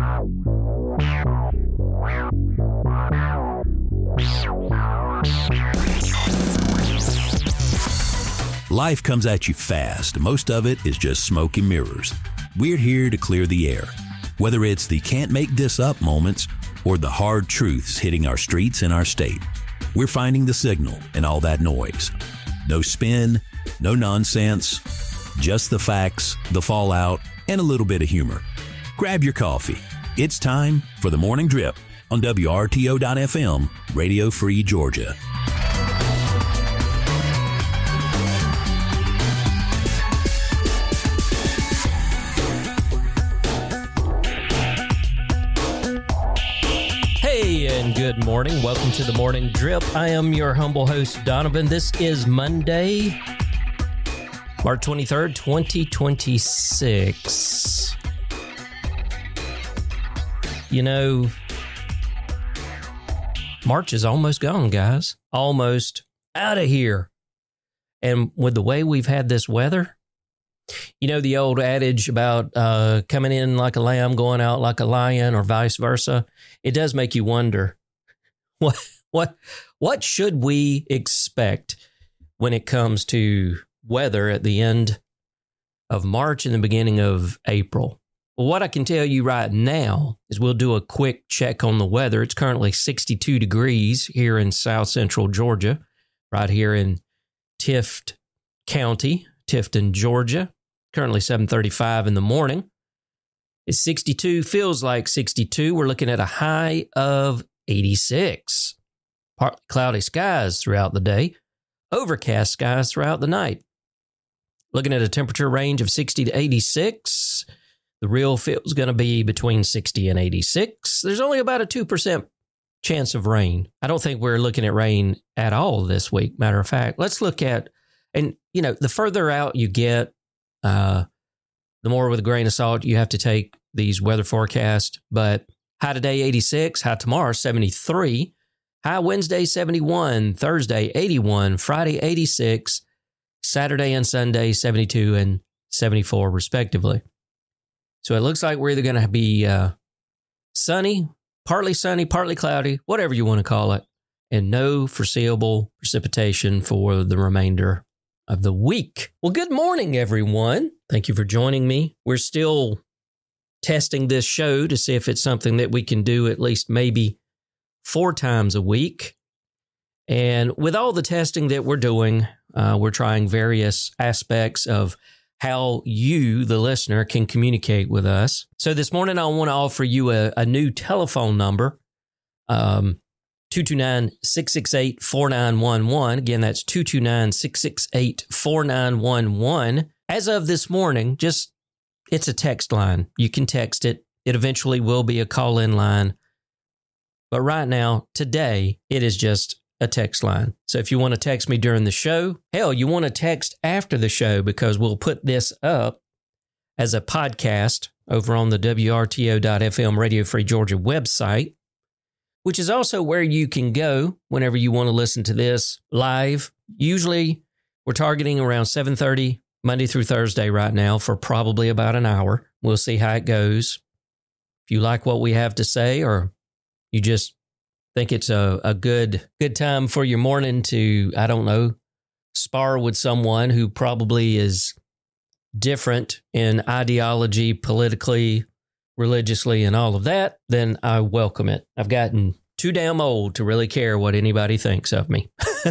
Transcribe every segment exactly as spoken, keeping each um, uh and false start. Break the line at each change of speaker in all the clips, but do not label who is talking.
Life comes at you fast. Most of it is just smoke and mirrors. We're here to clear the air. Whether it's the can't make this up moments or the hard truths hitting our streets and our state, we're finding the signal in all that noise. No spin, no nonsense, just the facts, the fallout, and a little bit of humor. Grab your coffee. It's time for the Morning Drip on W R T O dot F M, Radio Free Georgia.
And good morning. Welcome to the Morning Drip. I am your humble host, Donovan. This is Monday, March twenty-third, twenty twenty-six. You know, March is almost gone, guys. Almost out of here. And with the way we've had this weather, you know, the old adage about uh, coming in like a lamb, going out like a lion, or vice versa. It does make you wonder, what what what should we expect when it comes to weather at the end of March and the beginning of April? Well, what I can tell you right now is we'll do a quick check on the weather. It's currently sixty-two degrees here in South Central Georgia, right here in Tift County, Tifton, Georgia. Currently seven thirty-five in the morning. It's sixty-two, feels like sixty-two. We're looking at a high of eighty-six. Partly cloudy skies throughout the day. Overcast skies throughout the night. Looking at a temperature range of sixty to eighty-six. The real feel is going to be between sixty and eighty-six. There's only about a two percent chance of rain. I don't think we're looking at rain at all this week. Matter of fact, let's look at, and you know, the further out you get, uh, the more with a grain of salt you have to take these weather forecasts. But high today, eighty-six. High tomorrow, seventy-three. High Wednesday, seventy-one. Thursday, eighty-one. Friday, eighty-six. Saturday and Sunday, seventy-two and seventy-four, respectively. So it looks like we're either going to be uh, sunny, partly sunny, partly cloudy, whatever you want to call it, and no foreseeable precipitation for the remainder of the week. Well, good morning, everyone. Thank you for joining me. We're still testing this show to see if it's something that we can do at least maybe four times a week. And with all the testing that we're doing, uh, we're trying various aspects of how you, the listener, can communicate with us. So this morning, I want to offer you a, a new telephone number, um, two two nine, six six eight, four nine one one. Again, that's two two nine, six six eight, four nine one one. As of this morning, just it's a text line. You can text it. It eventually will be a call-in line. But right now, today, it is just a text line. So if you want to text me during the show, hell, you want to text after the show, because we'll put this up as a podcast over on the W R T O dot F M Radio Free Georgia website, which is also where you can go whenever you want to listen to this live. Usually we're targeting around seven thirty Monday through Thursday right now for probably about an hour. We'll see how it goes. If you like what we have to say, or you just think it's a, a good good time for your morning to, I don't know, spar with someone who probably is different in ideology, politically, religiously, and all of that, then I welcome it. I've gotten too damn old to really care what anybody thinks of me.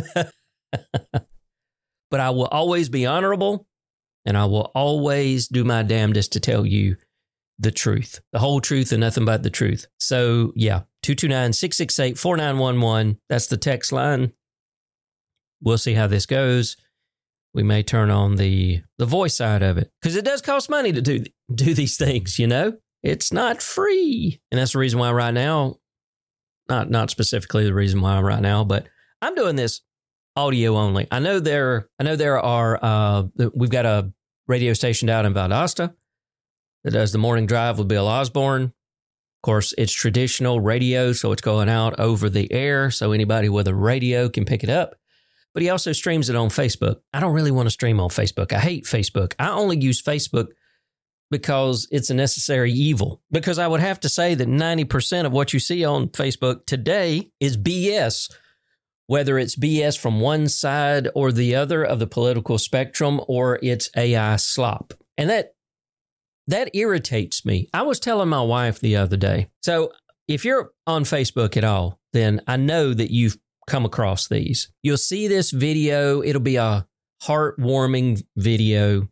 But I will always be honorable, and I will always do my damnedest to tell you the truth, the whole truth and nothing but the truth. So, yeah, two two nine, six six eight, four nine one one. That's the text line. We'll see how this goes. We may turn on the, the voice side of it, because it does cost money to do, do these things, you know? It's not free. And that's the reason why right now, not not specifically the reason why right now, but I'm doing this audio only. I know there I know there are, uh, we've got a radio station down in Valdosta that does the morning drive with Bill Osborne. Of course, it's traditional radio, so it's going out over the air, so anybody with a radio can pick it up. But he also streams it on Facebook. I don't really want to stream on Facebook. I hate Facebook. I only use Facebook because it's a necessary evil. Because I would have to say that ninety percent of what you see on Facebook today is B S, whether it's B S from one side or the other of the political spectrum, or it's A I slop. And that that irritates me. I was telling my wife the other day. So if you're on Facebook at all, then I know that you've come across these. You'll see this video. It'll be a heartwarming video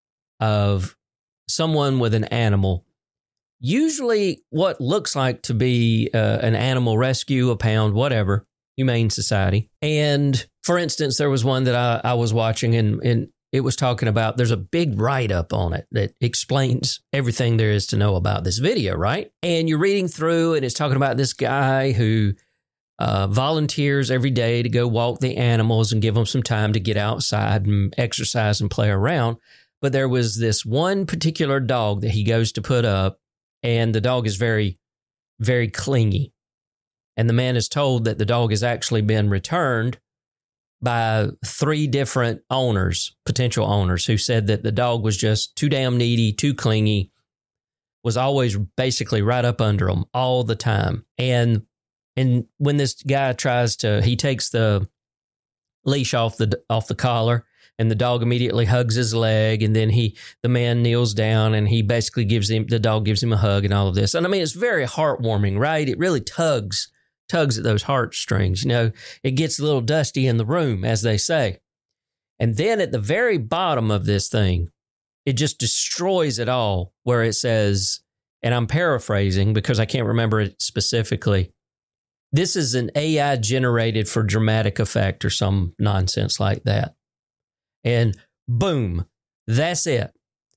of someone with an animal, usually what looks like to be uh, an animal rescue, a pound, whatever, Humane Society. And for instance, there was one that I, I was watching, and, and it was talking about, there's a big write-up on it that explains everything there is to know about this video, right? And you're reading through, and it's talking about this guy who uh, volunteers every day to go walk the animals and give them some time to get outside and exercise and play around. But there was this one particular dog that he goes to put up, and the dog is very, very clingy. And the man is told that the dog has actually been returned by three different owners, potential owners, who said that the dog was just too damn needy, too clingy, was always basically right up under them all the time. And and when this guy tries to, he takes the leash off the off the collar, and the dog immediately hugs his leg, and then he, the man kneels down, and he basically gives him, the dog gives him a hug and all of this. And I mean, it's very heartwarming, right? It really tugs, tugs at those heartstrings. You know, it gets a little dusty in the room, as they say. And then at the very bottom of this thing, it just destroys it all, where it says, and I'm paraphrasing because I can't remember it specifically, this is an A I generated for dramatic effect or some nonsense like that. And boom, that's it.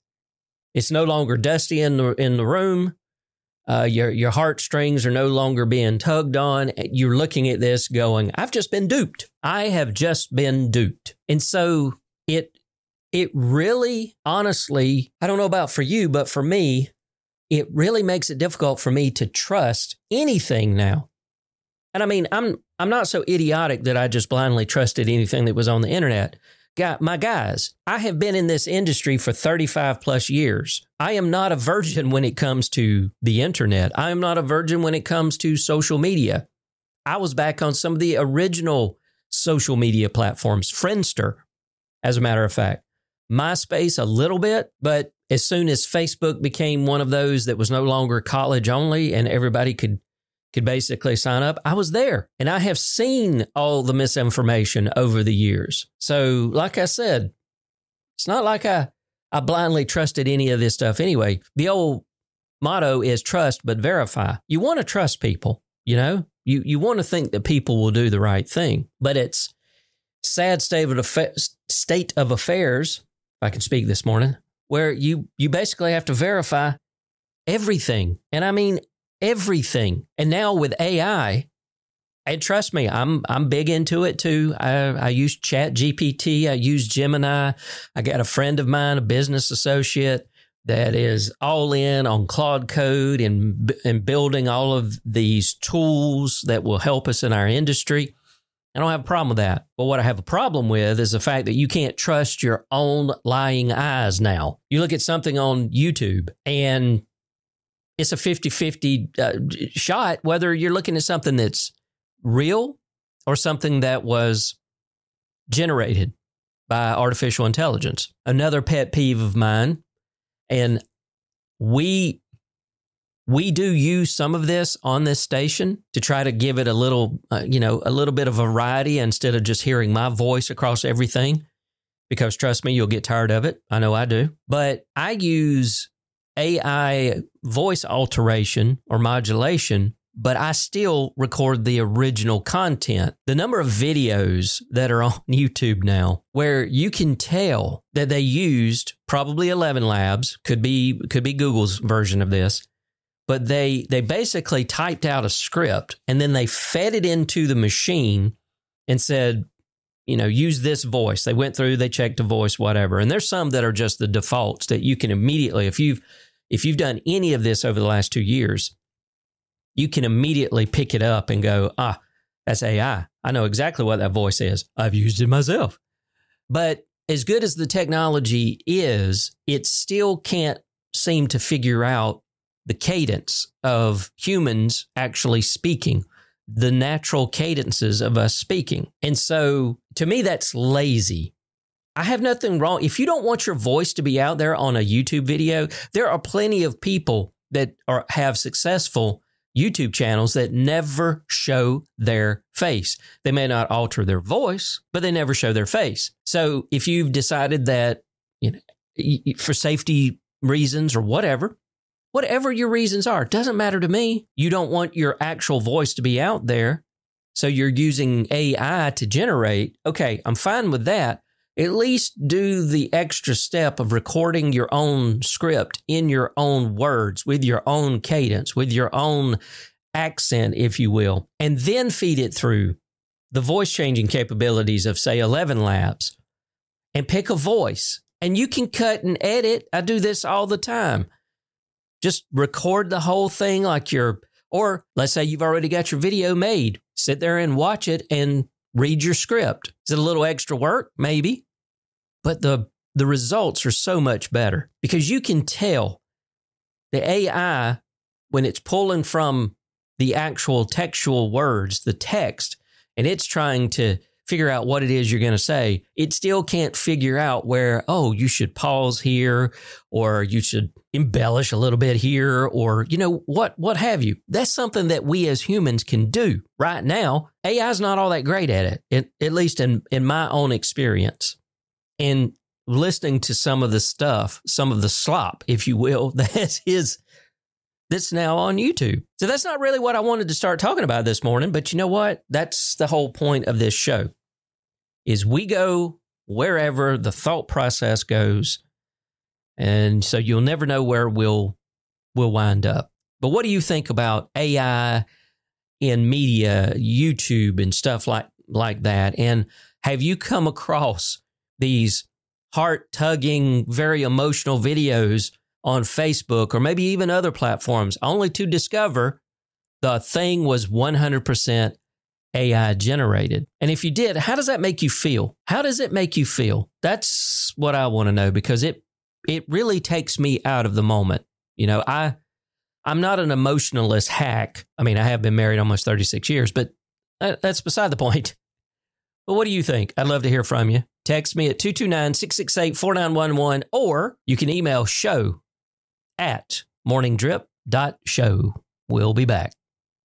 It's no longer dusty in the in the room. Uh, your your heartstrings are no longer being tugged on. You're looking at this going, I've just been duped. I have just been duped. And so it it really, honestly, I don't know about for you, but for me, it really makes it difficult for me to trust anything now. And I mean, I'm I'm not so idiotic that I just blindly trusted anything that was on the internet. Guy, my guys, I have been in this industry for thirty-five plus years. I am not a virgin when it comes to the internet. I am not a virgin when it comes to social media. I was back on some of the original social media platforms, Friendster, as a matter of fact. MySpace a little bit, but as soon as Facebook became one of those that was no longer college only and everybody could could basically sign up, I was there. And I have seen all the misinformation over the years. So like I said, it's not like I, I blindly trusted any of this stuff anyway. The old motto is trust but verify. You want to trust people, you know? You you want to think that people will do the right thing. But it's sad state of, affa- state of affairs, if I can speak this morning, where you you basically have to verify everything. And I mean everything. And now with A I, and trust me, I'm I'm big into it too. I, I use Chat G P T. I use Gemini. I got a friend of mine, a business associate, that is all in on Claude Code and, and building all of these tools that will help us in our industry. I don't have a problem with that. But what I have a problem with is the fact that you can't trust your own lying eyes now. You look at something on YouTube and it's a fifty-fifty uh, shot, whether you're looking at something that's real or something that was generated by artificial intelligence. Another pet peeve of mine, and we we do use some of this on this station to try to give it a little, uh, you know, a little bit of variety instead of just hearing my voice across everything, because trust me, you'll get tired of it. I know I do. But I use A I voice alteration or modulation, but I still record the original content. The number of videos that are on YouTube now where you can tell that they used probably eleven Labs, could be could be Google's version of this, but they they basically typed out a script and then they fed it into the machine and said, you know, use this voice. They went through, they checked the voice, whatever. And there's some that are just the defaults that you can immediately, if you've If you've done any of this over the last two years, you can immediately pick it up and go, ah, that's A I. I know exactly what that voice is. I've used it myself. But as good as the technology is, it still can't seem to figure out the cadence of humans actually speaking, the natural cadences of us speaking. And so to me, that's lazy. I have nothing wrong. If you don't want your voice to be out there on a YouTube video, there are plenty of people that are have successful YouTube channels that never show their face. They may not alter their voice, but they never show their face. So if you've decided that, you know, for safety reasons or whatever, whatever your reasons are, it doesn't matter to me. You don't want your actual voice to be out there, so you're using A I to generate. Okay, I'm fine with that. At least do the extra step of recording your own script in your own words, with your own cadence, with your own accent, if you will, and then feed it through the voice changing capabilities of, say, eleven Labs, and pick a voice. And you can cut and edit. I do this all the time. Just record the whole thing like you're, or let's say you've already got your video made. Sit there and watch it and read your script. Is it a little extra work? Maybe. But the, the results are so much better because you can tell the A I, when it's pulling from the actual textual words, the text, and it's trying to figure out what it is you're going to say, it still can't figure out where, oh, you should pause here, or you should embellish a little bit here, or, you know, what, what have you. That's something that we as humans can do right now. A I is not all that great at it, it at least in, in my own experience. And listening to some of the stuff, some of the slop, if you will, that is, that's now on YouTube. So that's not really what I wanted to start talking about this morning, but you know what? That's the whole point of this show, is we go wherever the thought process goes. And so you'll never know where we'll, we'll wind up. But what do you think about A I in media, YouTube and stuff like, like that? And have you come across these heart-tugging, very emotional videos on Facebook or maybe even other platforms, only to discover the thing was one hundred percent A I generated? And if you did, how does that make you feel? How does it make you feel? That's what I want to know, because it it really takes me out of the moment. You know, I I'm not an emotionalist hack. I mean, I have been married almost thirty-six years, but that's beside the point. But what do you think? I'd love to hear from you. Text me at two two nine, six six eight, four nine one one, or you can email show at morning drip dot show. We'll be back.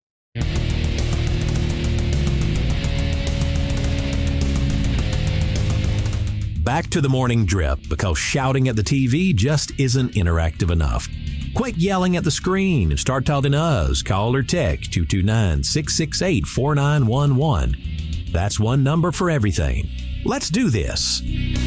Back to the Morning Drip, because shouting at the T V just isn't interactive enough. Quit yelling at the screen and start talking to us. Call or text two two nine, six six eight, four nine one one. That's one number for everything. Let's do this.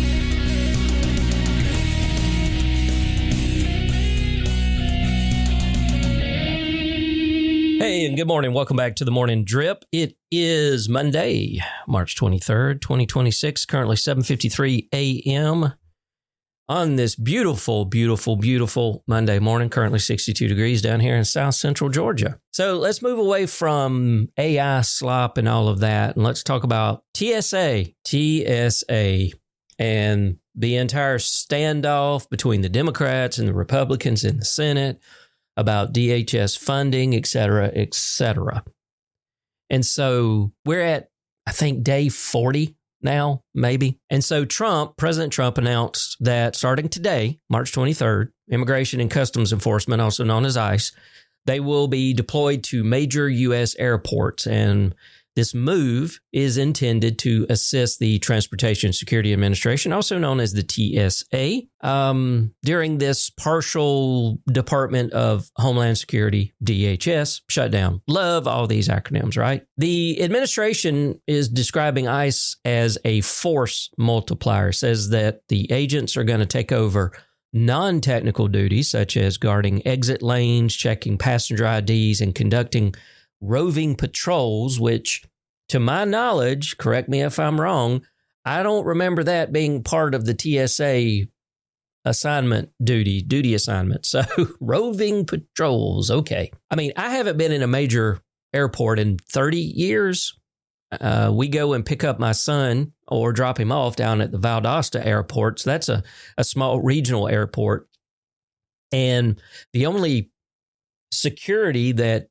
Hey, and good morning. Welcome back to the Morning Drip. It is Monday, March twenty-third, twenty twenty-six, currently seven fifty-three a.m. on this beautiful, beautiful, beautiful Monday morning, currently sixty-two degrees down here in South Central Georgia. So let's move away from A I slop and all of that, and let's talk about T S A, T S A, and the entire standoff between the Democrats and the Republicans in the Senate about D H S funding, et cetera, et cetera. And so we're at, I think, day forty now, maybe. And so Trump, President Trump announced that starting today, March twenty-third, Immigration and Customs Enforcement, also known as ICE, they will be deployed to major U S airports. And this move is intended to assist the Transportation Security Administration, also known as the T S A, um, during this partial Department of Homeland Security, D H S, shutdown. Love all these acronyms, right? The administration is describing ICE as a force multiplier, says that the agents are going to take over non-technical duties, such as guarding exit lanes, checking passenger I Ds, and conducting roving patrols, which, to my knowledge, correct me if I'm wrong, I don't remember that being part of the T S A assignment duty, duty assignment. So roving patrols. Okay. I mean, I haven't been in a major airport in thirty years. Uh, we go and pick up my son or drop him off down at the Valdosta airport. So that's a, a small regional airport. And the only security that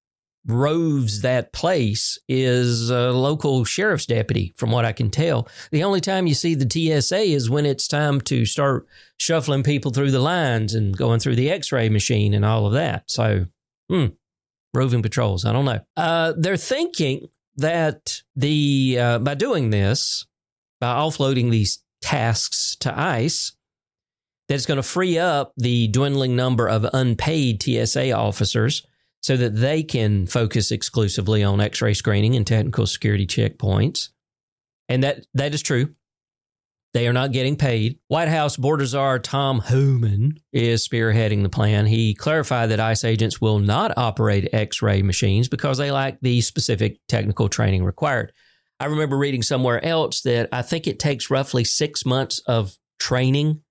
roves that place is a local sheriff's deputy, from what I can tell. The only time you see the T S A is when it's time to start shuffling people through the lines and going through the x-ray machine and all of that. So, hmm, roving patrols, I don't know. Uh, they're thinking that the uh, by doing this, by offloading these tasks to ICE, that it's going to free up the dwindling number of unpaid T S A officers so that they can focus exclusively on x-ray screening and technical security checkpoints. And that that is true. They are not getting paid. White House Border Czar Tom Homan is spearheading the plan. He clarified that ICE agents will not operate x-ray machines because they lack the specific technical training required. I remember reading somewhere else that I think it takes roughly six months of training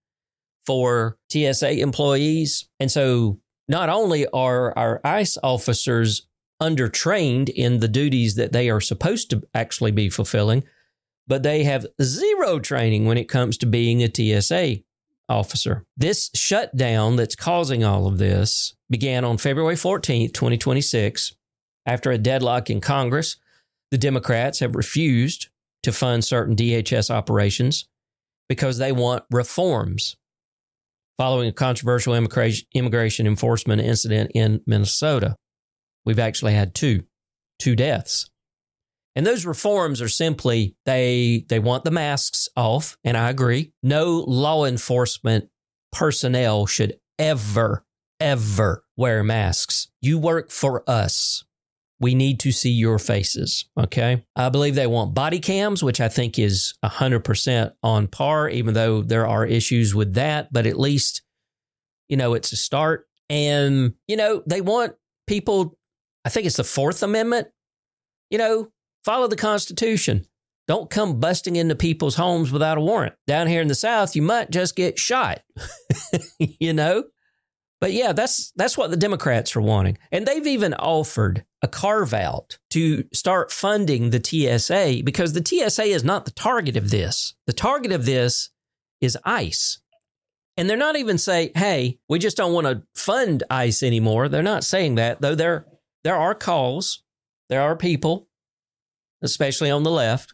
for T S A employees. And so not only are our ICE officers undertrained in the duties that they are supposed to actually be fulfilling, but they have zero training when it comes to being a T S A officer. This shutdown that's causing all of this began on February fourteenth, twenty twenty-six. After a deadlock in Congress, the Democrats have refused to fund certain D H S operations because they want reforms following a controversial immigration, immigration enforcement incident in Minnesota. We've actually had two, two deaths. And those reforms are simply, they they want the masks off, and I agree. No law enforcement personnel should ever, ever wear masks. You work for us. We need to see your faces, okay? I believe they want body cams, which I think is one hundred percent on par, even though there are issues with that. But at least, you know, it's a start. And, you know, they want people, I think it's the Fourth Amendment, you know, follow the Constitution. Don't come busting into people's homes without a warrant. Down here in the South, you might just get shot, you know? But yeah, that's that's what the Democrats are wanting. And they've even offered a carve-out to start funding the T S A, because the T S A is not the target of this. The target of this is ICE. And they're not even saying, hey, we just don't want to fund ICE anymore. They're not saying that, though there, there are calls, there are people, especially on the left,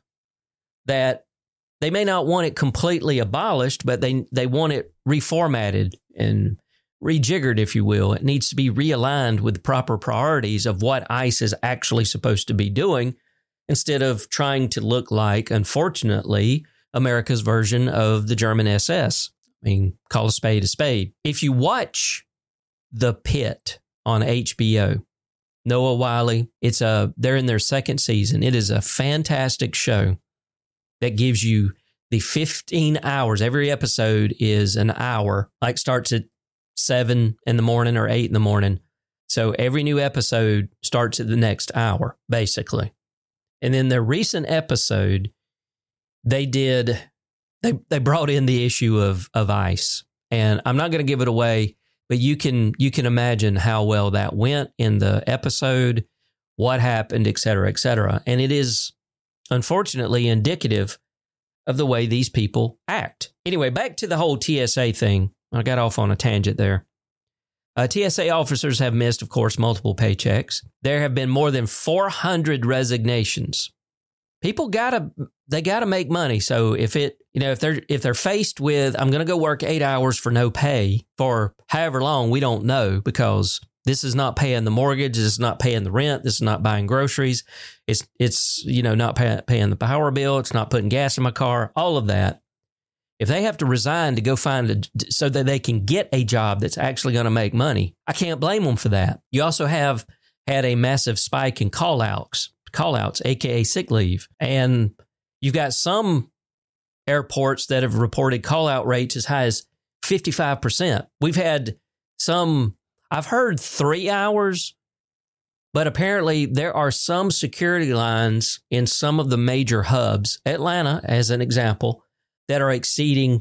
that they may not want it completely abolished, but they, they want it reformatted and rejiggered, if you will. It needs to be realigned with the proper priorities of what ICE is actually supposed to be doing, instead of trying to look like, unfortunately, America's version of the German S S. I mean, call a spade a spade. If you watch The Pit on H B O, Noah Wiley, it's a, they're in their second season. It is a fantastic show that gives you the fifteen hours. Every episode is an hour, like starts at seven in the morning or eight in the morning. So every new episode starts at the next hour, basically. And then their recent episode, they did, they they brought in the issue of of ICE. And I'm not going to give it away, but you can you can imagine how well that went in the episode, what happened, et cetera, et cetera. And it is unfortunately indicative of the way these people act. Anyway, back to the whole T S A thing. I got off on a tangent there. Uh, T S A officers have missed, of course, multiple paychecks. There have been more than four hundred resignations. People gotta, they gotta make money. So if it, you know, if they're if they're faced with, I'm going to go work eight hours for no pay for however long, we don't know, because this is not paying the mortgage, this is not paying the rent, this is not buying groceries, it's it's you know not pay, paying the power bill, it's not putting gas in my car, all of that. If they have to resign to go find a, so that they can get a job that's actually going to make money, I can't blame them for that. You also have had a massive spike in call-outs, call-outs, A K A sick leave. And you've got some airports that have reported call-out rates as high as fifty-five percent. We've had some, I've heard three hours, but apparently there are some security lines in some of the major hubs, Atlanta as an example, that are exceeding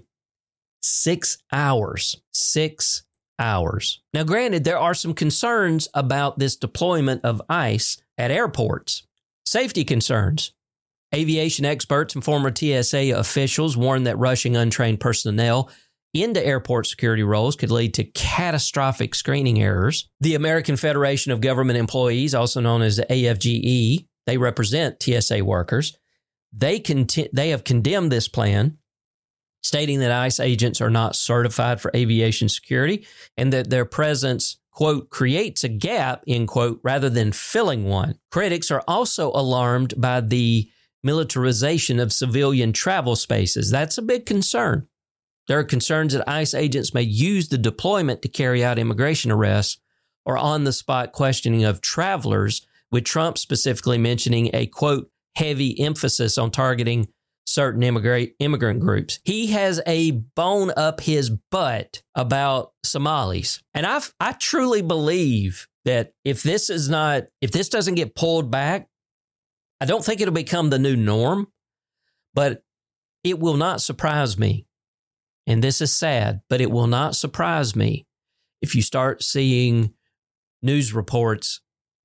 six hours. Six hours. Now, granted, there are some concerns about this deployment of ICE at airports. Safety concerns. Aviation experts and former T S A officials warn that rushing untrained personnel into airport security roles could lead to catastrophic screening errors. The American Federation of Government Employees, also known as the A F G E, they represent T S A workers. They conti- they have condemned this plan, stating that ICE agents are not certified for aviation security and that their presence, quote, creates a gap, end quote, rather than filling one. Critics are also alarmed by the militarization of civilian travel spaces. That's a big concern. There are concerns that ICE agents may use the deployment to carry out immigration arrests or on-the-spot questioning of travelers, with Trump specifically mentioning a, quote, heavy emphasis on targeting certain immigrant immigrant groups. He has a bone up his butt about Somalis. And I I truly believe that if this is not, if this doesn't get pulled back, I don't think it'll become the new norm, but it will not surprise me. And this is sad, but it will not surprise me if you start seeing news reports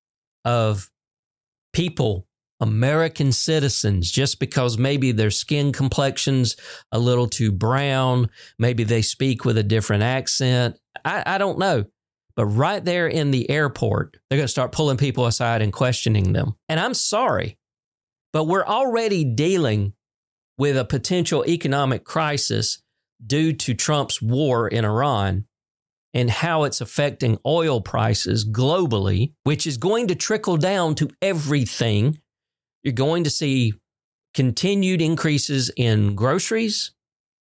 of people, American citizens, just because maybe their skin complexion's a little too brown, maybe they speak with a different accent. I, I don't know. But right there in the airport, they're going to start pulling people aside and questioning them. And I'm sorry, but we're already dealing with a potential economic crisis due to Trump's war in Iran and how it's affecting oil prices globally, which is going to trickle down to everything. You're going to see continued increases in groceries.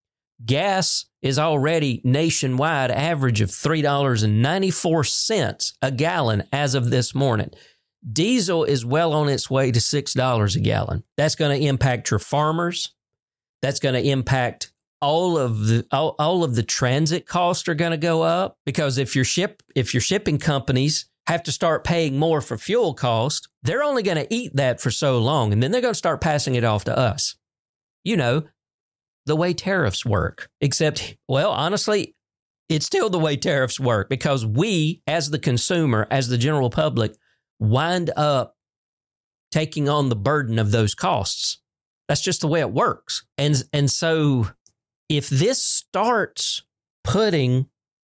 Gas is already nationwide average of three dollars and ninety-four cents a gallon as of this morning. Diesel is well on its way to six dollars a gallon. That's going to impact your farmers. That's going to impact all of the all, all of the transit costs are going to go up, because if your ship if your shipping companies have to start paying more for fuel cost, they're only going to eat that for so long, and then they're going to start passing it off to us. You know, the way tariffs work. Except, well, honestly, it's still the way tariffs work, because we, as the consumer, as the general public, wind up taking on the burden of those costs. That's just the way it works. And and so if this starts putting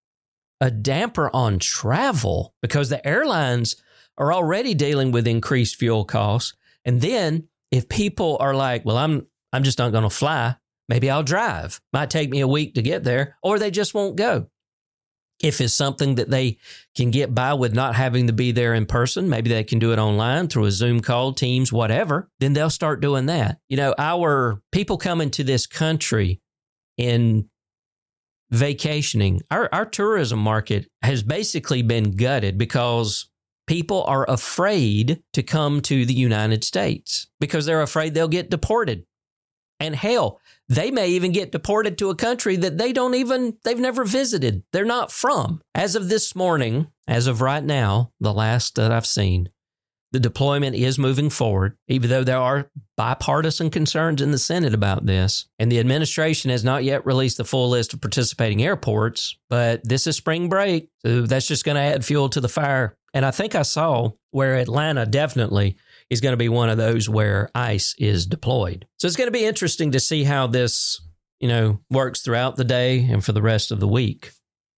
a damper on travel, because the airlines are already dealing with increased fuel costs, and then if people are like, well, I'm I'm just not going to fly, maybe I'll drive. Might take me a week to get there, or they just won't go. If it's something that they can get by with not having to be there in person, maybe they can do it online through a Zoom call, Teams, whatever, then they'll start doing that. You know, our people coming to this country in vacationing, our, our tourism market has basically been gutted because people are afraid to come to the United States because they're afraid they'll get deported. And hell, they may even get deported to a country that they don't even, they've never visited. They're not from. As of this morning, as of right now, the last that I've seen, the deployment is moving forward, even though there are bipartisan concerns in the Senate about this. And the administration has not yet released the full list of participating airports, but this is spring break, so that's just going to add fuel to the fire. And I think I saw where Atlanta definitely is going to be one of those where ICE is deployed. So it's going to be interesting to see how this, you know, works throughout the day and for the rest of the week.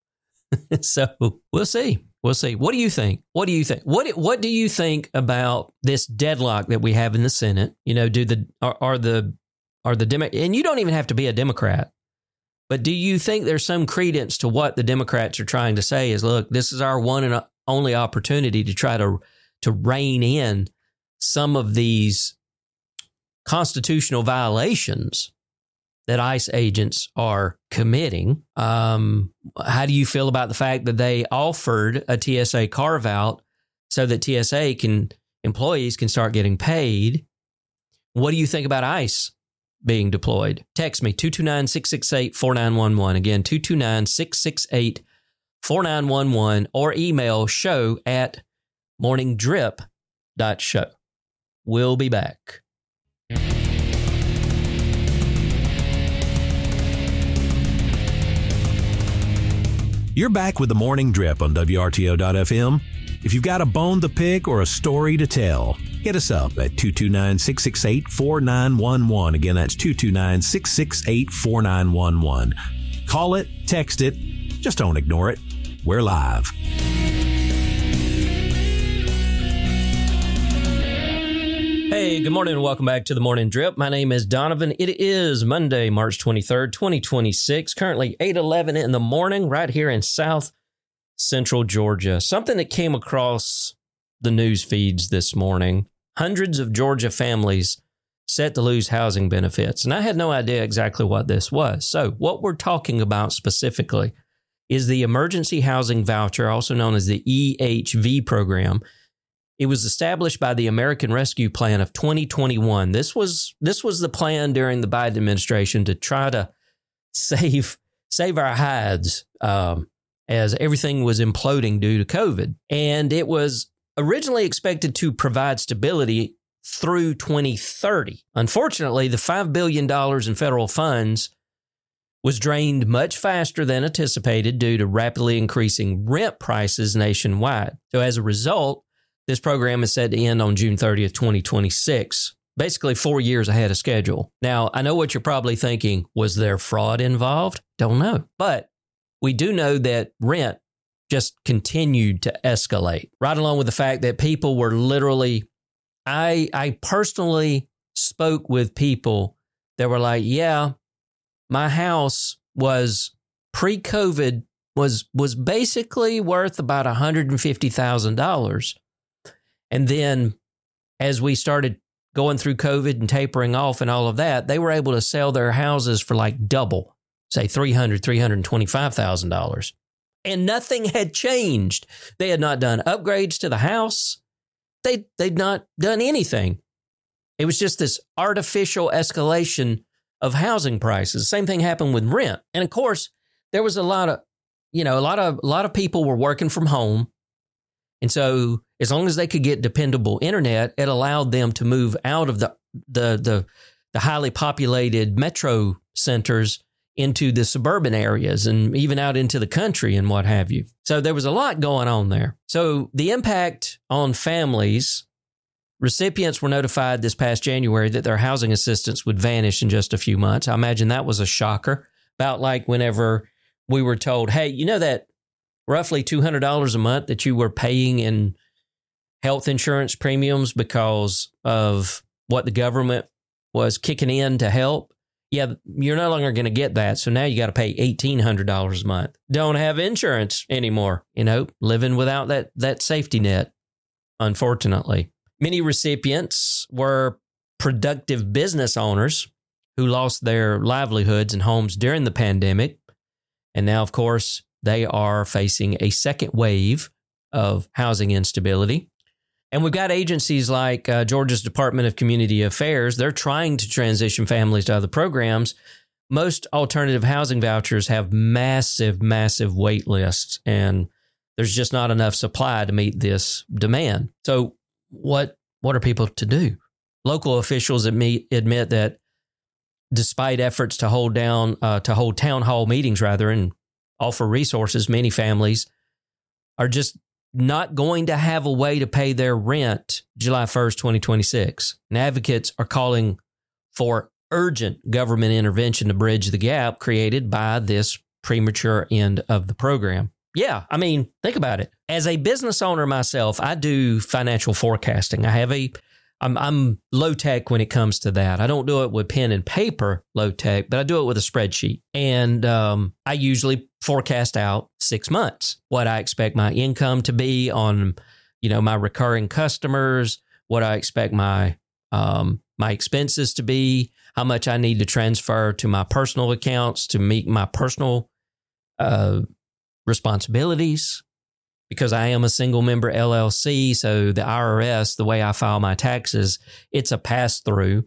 So we'll see. We'll see. What do you think? What do you think? What What do you think about this deadlock that we have in the Senate? You know, do the are, are the are the Demo- and you don't even have to be a Democrat, but do you think there's some credence to what the Democrats are trying to say? Is, look, this is our one and only opportunity to try to to rein in some of these constitutional violations that ICE agents are committing. Um, how do you feel about the fact that they offered a T S A carve out so that T S A can employees can start getting paid? What do you think about ICE being deployed? Text me two two nine, six six eight, four nine one one. Again, two two nine, six six eight, four nine one one, or email show at morning drip dot show. We'll be back.
You're back with the Morning Drip on W R T O dot F M. If you've got a bone to pick or a story to tell, hit us up at two two nine, six six eight, four nine one one. Again, that's two two nine, six six eight, four nine one one. Call it, text it, just don't ignore it. We're live.
Hey, good morning and welcome back to the Morning Drip. My name is Donovan. It is Monday, March twenty-third, twenty twenty-six, currently eight eleven in the morning right here in South Central Georgia. Something that came across the news feeds this morning. Hundreds of Georgia families set to lose housing benefits. And I had no idea exactly what this was. So what we're talking about specifically is the Emergency Housing Voucher, also known as the E H V program. It was established by the American Rescue Plan of twenty twenty-one. This was this was the plan during the Biden administration to try to save save our hides um, as everything was imploding due to COVID. And it was originally expected to provide stability through twenty thirty. Unfortunately, the five billion dollars in federal funds was drained much faster than anticipated due to rapidly increasing rent prices nationwide. So as a result, this program is set to end on June thirtieth, twenty twenty-six, basically four years ahead of schedule. Now, I know what you're probably thinking. Was there fraud involved? Don't know. But we do know that rent just continued to escalate, right along with the fact that people were literally, I, I personally spoke with people that were like, yeah, my house was pre-COVID was, was basically worth about one hundred fifty thousand dollars. And then as we started going through COVID and tapering off and all of that, they were able to sell their houses for like double, say three hundred thousand dollars, three hundred twenty-five thousand dollars. And nothing had changed. They had not done upgrades to the house. They, they'd not done anything. It was just this artificial escalation of housing prices. Same thing happened with rent. And of course, there was a lot of, you know, a lot of, a lot of people were working from home. And so as long as they could get dependable internet, it allowed them to move out of the the the, the highly populated metro centers into the suburban areas and even out into the country and what have you. So there was a lot going on there. So the impact on families, recipients were notified this past January that their housing assistance would vanish in just a few months. I imagine that was a shocker. About like whenever we were told, hey, you know that roughly two hundred dollars a month that you were paying in health insurance premiums because of what the government was kicking in to help. Yeah, you're no longer going to get that. So now you got to pay eighteen hundred dollars a month. Don't have insurance anymore, you know, living without that, that safety net, unfortunately. Many recipients were productive business owners who lost their livelihoods and homes during the pandemic. And now, of course, they are facing a second wave of housing instability. And we've got agencies like uh, Georgia's Department of Community Affairs. They're trying to transition families to other programs. Most alternative housing vouchers have massive, massive wait lists, and there's just not enough supply to meet this demand. So what what are people to do? Local officials admit, admit that despite efforts to hold down, uh, to hold town hall meetings rather, and offer resources, many families are just not going to have a way to pay their rent July first, twenty twenty-six. And advocates are calling for urgent government intervention to bridge the gap created by this premature end of the program. Yeah, I mean, think about it. As a business owner myself, I do financial forecasting. I have a I'm, I'm low tech when it comes to that. I don't do it with pen and paper low tech, but I do it with a spreadsheet. And um, I usually forecast out six months, what I expect my income to be on, you know, my recurring customers, what I expect my um, my expenses to be, how much I need to transfer to my personal accounts to meet my personal uh, responsibilities. Because I am a single member L L C, so the I R S, the way I file my taxes, it's a pass through.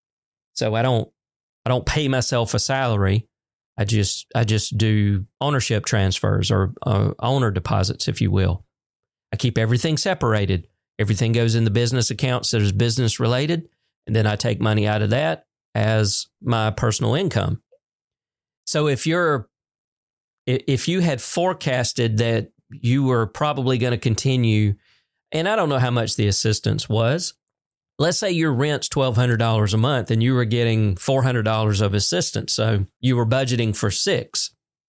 So I don't, I don't pay myself a salary. I just, I just do ownership transfers or uh, owner deposits, if you will. I keep everything separated. Everything goes in the business accounts that is business related, and then I take money out of that as my personal income. So if you're, if you had forecasted that you were probably going to continue, and I don't know how much the assistance was. Let's say your rent's twelve hundred dollars a month and you were getting four hundred dollars of assistance. So you were budgeting for six.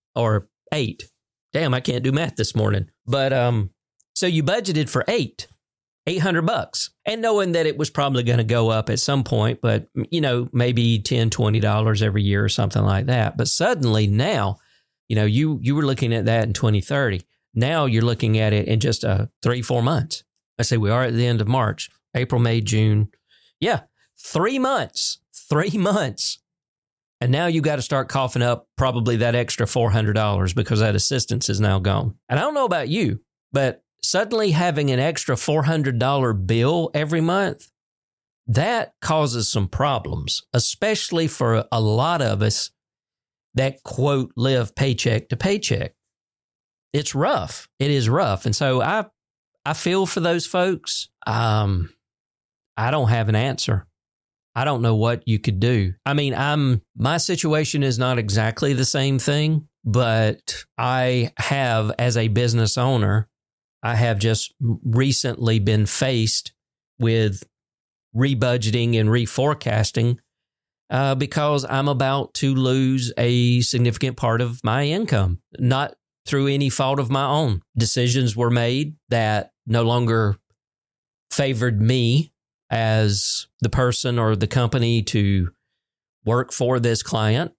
or eight. Damn, I can't do math this morning. But um, so you budgeted for eight, eight hundred bucks, and knowing that it was probably going to go up at some point, but you know, maybe ten, twenty dollars every year or something like that. But suddenly now, you know, you you were looking at that in twenty thirty. Now you're looking at it in just uh, three, four months. I say we are at the end of March, April, May, June. Yeah, three months, three months. And now you got to start coughing up probably that extra four hundred dollars because that assistance is now gone. And I don't know about you, but suddenly having an extra four hundred dollars bill every month, that causes some problems, especially for a lot of us that, quote, live paycheck to paycheck. It's rough. It is rough. And so I I feel for those folks. Um, I don't have an answer. I don't know what you could do. I mean, I'm my situation is not exactly the same thing, but I have, as a business owner, I have just recently been faced with rebudgeting and reforecasting uh, because I'm about to lose a significant part of my income, not through any fault of my own. Decisions were made that no longer favored me as the person or the company to work for this client.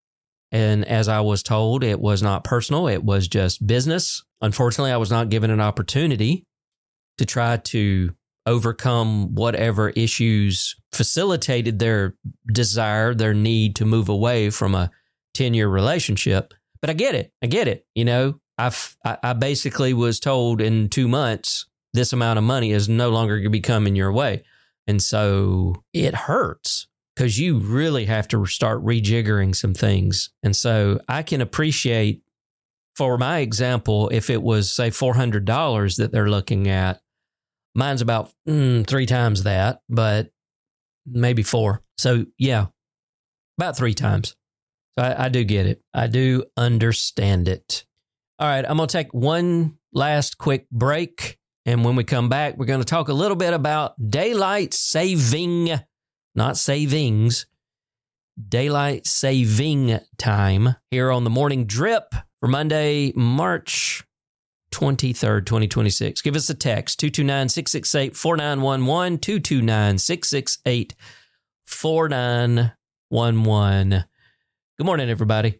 And as I was told, it was not personal. It was just business. Unfortunately, I was not given an opportunity to try to overcome whatever issues facilitated their desire, their need to move away from a ten-year relationship. But I get it. I get it. You know, I've, I basically was told in two months, this amount of money is no longer going to be coming your way. And so it hurts because you really have to start rejiggering some things. And so I can appreciate, for my example, if it was, say, four hundred dollars that they're looking at, mine's about mm, three times that, but maybe four. So, yeah, about three times. So I, I do get it. I do understand it. All right, I'm going to take one last quick break. And when we come back, we're going to talk a little bit about daylight saving, not savings, daylight saving time here on the Morning Drip for Monday, March twenty-third, twenty twenty-six. Give us a text, two two nine, six six eight, four nine one one, two two nine, six six eight, four nine one one. Good morning, everybody.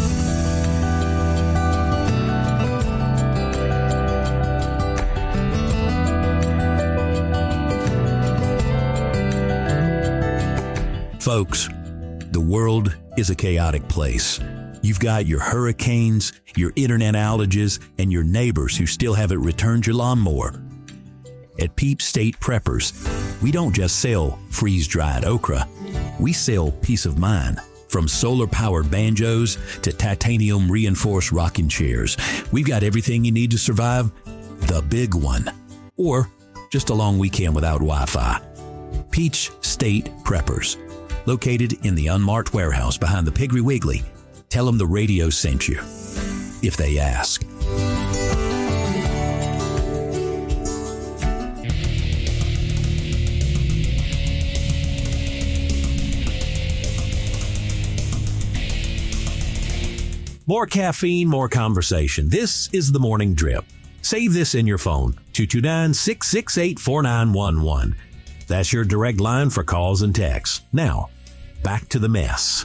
Folks, the world is a chaotic place. You've got your hurricanes, your internet outages, and your neighbors who still haven't returned your lawnmower. At Peep State Preppers, we don't just sell freeze-dried okra. We sell peace of mind. From solar-powered banjos to titanium-reinforced rocking chairs, we've got everything you need to survive the big one, or just a long weekend without Wi-Fi. Peach State Preppers, located in the unmarked warehouse behind the Piggly Wiggly. Tell them the radio sent you, if they ask. More caffeine, more conversation. This is the Morning Drip. Save this in your phone, two two nine, six six eight, four nine one one. That's your direct line for calls and texts. Now, back to the mess.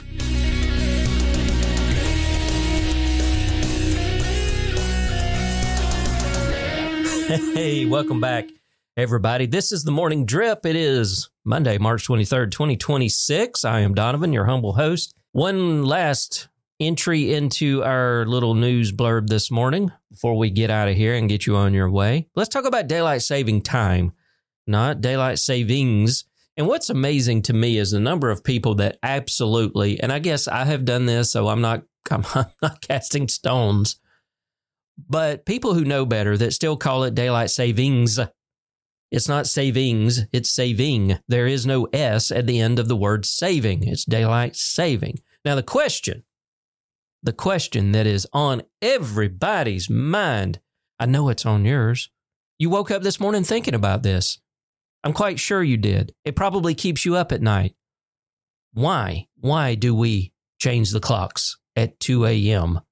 Hey, welcome back, everybody. This is the Morning Drip. It is Monday, March twenty-third, twenty twenty-six. I am Donovan, your humble host. One last entry into our little news blurb this morning before we get out of here and get you on your way. Let's talk about daylight saving time, not daylight savings. And what's amazing to me is the number of people that absolutely, and I guess I have done this, so I'm not, I'm not casting stones, but people who know better that still call it daylight savings. It's not savings, it's saving. There is no S at the end of the word saving. It's daylight saving. Now the question, the question that is on everybody's mind, I know it's on yours. You woke up this morning thinking about this. I'm quite sure you did. It probably keeps you up at night. Why? Why do we change the clocks at two a.m.?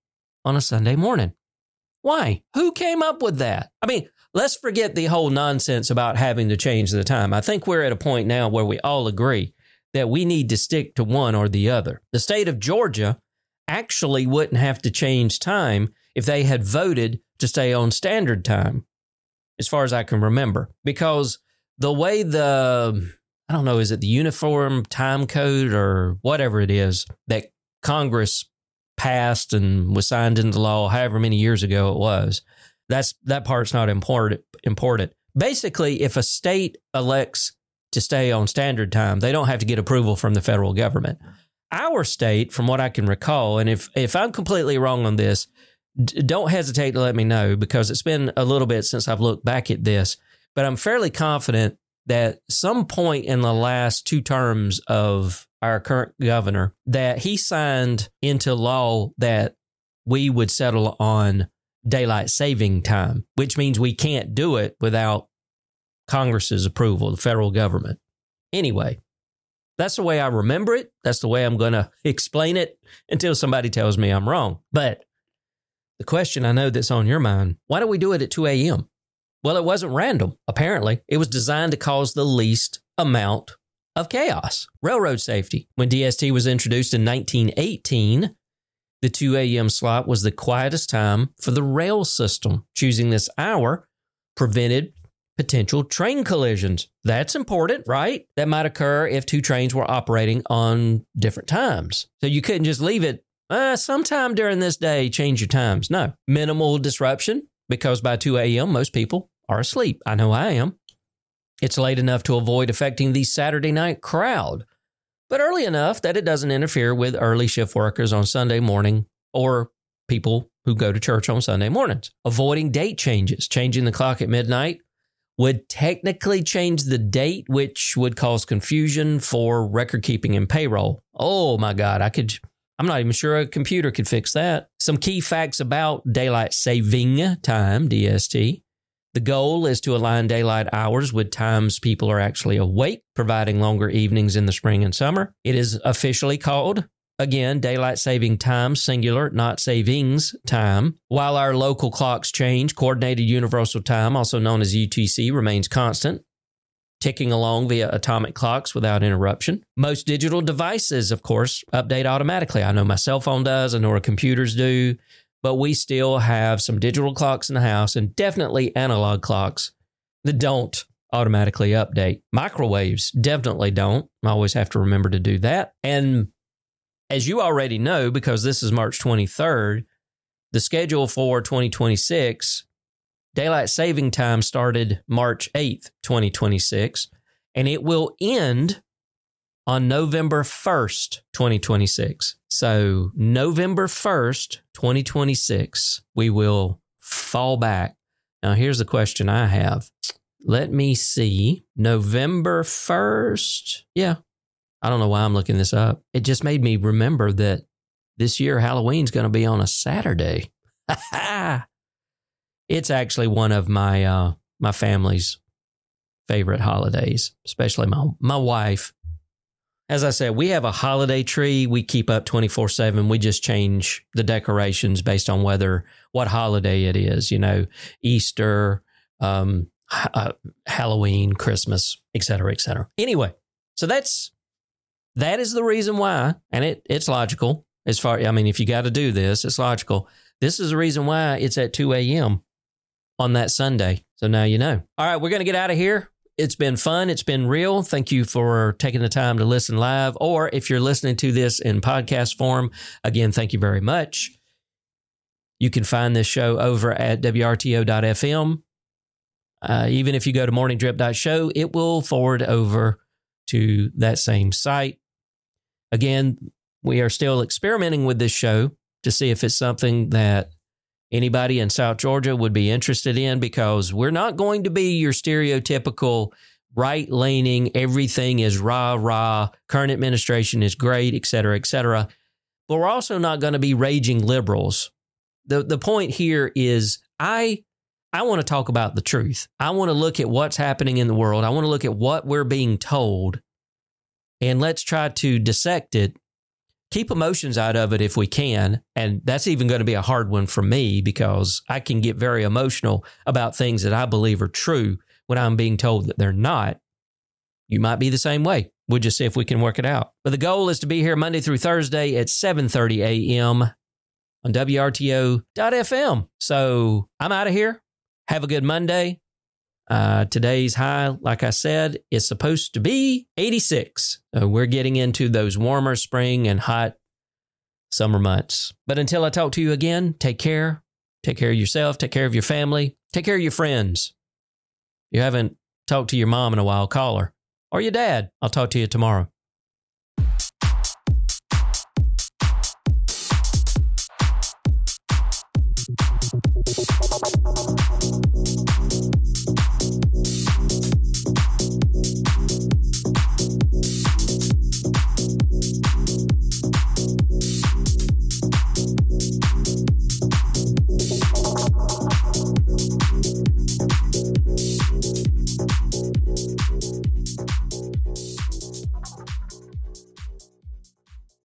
on a Sunday morning. Why? Who came up with that? I mean, let's forget the whole nonsense about having to change the time. I think we're at a point now where we all agree that we need to stick to one or the other. The state of Georgia actually wouldn't have to change time if they had voted to stay on standard time, as far as I can remember, because the way the, I don't know, is it the Uniform Time Code or whatever it is that Congress passed and was signed into law however many years ago it was, that's that part's not important. important. Basically, if a state elects to stay on standard time, they don't have to get approval from the federal government. Our state, from what I can recall, and if, if I'm completely wrong on this, d- don't hesitate to let me know, because it's been a little bit since I've looked back at this, but I'm fairly confident that some point in the last two terms of our current governor, that he signed into law that we would settle on daylight saving time, which means we can't do it without Congress's approval, the federal government. Anyway, that's the way I remember it. That's the way I'm going to explain it until somebody tells me I'm wrong. But the question I know that's on your mind, why do we do it at two a.m.? Well, it wasn't random, apparently. It was designed to cause the least amount of chaos. Railroad safety. When D S T was introduced in nineteen eighteen, the two a.m. slot was the quietest time for the rail system. Choosing this hour prevented potential train collisions. That's important, right? That might occur if two trains were operating on different times. So you couldn't just leave it, uh, sometime during this day, change your times. No. Minimal disruption, because by two a.m., most people are asleep. I know I am. It's late enough to avoid affecting the Saturday night crowd, but early enough that it doesn't interfere with early shift workers on Sunday morning or people who go to church on Sunday mornings. Avoiding date changes. Changing the clock at midnight would technically change the date, which would cause confusion for record keeping and payroll. Oh my God, I could, I'm not even sure a computer could fix that. Some key facts about daylight saving time, D S T. The goal is to align daylight hours with times people are actually awake, providing longer evenings in the spring and summer. It is officially called, again, daylight saving time, singular, not savings time. While our local clocks change, coordinated universal time, also known as U T C, remains constant, ticking along via atomic clocks without interruption. Most digital devices, of course, update automatically. I know my cell phone does, I know our computers do, but we still have some digital clocks in the house and definitely analog clocks that don't automatically update. Microwaves definitely don't. I always have to remember to do that. And as you already know, because this is March twenty-third, the schedule for twenty twenty-six, daylight saving time started March eighth, twenty twenty-six, and it will end on November first, twenty twenty-six. So November first, twenty twenty-six, we will fall back. Now, here's the question I have. Let me see. November first. Yeah. I don't know why I'm looking this up. It just made me remember that this year Halloween's going to be on a Saturday. It's actually one of my uh, my family's favorite holidays, especially my my wife. As I said, we have a holiday tree we keep up twenty-four seven. We just change the decorations based on whether, what holiday it is, you know, Easter, um, uh, Halloween, Christmas, et cetera, et cetera. Anyway, so that's, that is the reason why, and it it's logical as far, I mean, if you got to do this, it's logical. This is the reason why it's at two a.m. on that Sunday. So now you know. All right, we're going to get out of here. It's been fun. It's been real. Thank you for taking the time to listen live. Or if you're listening to this in podcast form, again, thank you very much. You can find this show over at W R T O dot F M. Uh, even if you go to morning drip dot show, it will forward over to that same site. Again, we are still experimenting with this show to see if it's something that anybody in South Georgia would be interested in, because we're not going to be your stereotypical right-leaning, everything is rah-rah, current administration is great, et cetera, et cetera. But we're also not going to be raging liberals. The the point here is I I want to talk about the truth. I want to look at what's happening in the world. I want to look at what we're being told, and let's try to dissect it keep emotions out of it if we can. And that's even going to be a hard one for me because I can get very emotional about things that I believe are true when I'm being told that they're not. You might be the same way. We'll just see if we can work it out. But the goal is to be here Monday through Thursday at seven thirty a.m. on W R T O dot F M. So I'm out of here. Have a good Monday. Uh, today's high, like I said, is supposed to be eighty-six. So we're getting into those warmer spring and hot summer months. But until I talk to you again, take care. Take care of yourself. Take care of your family. Take care of your friends. If you haven't talked to your mom in a while, call her. Or your dad. I'll talk to you tomorrow.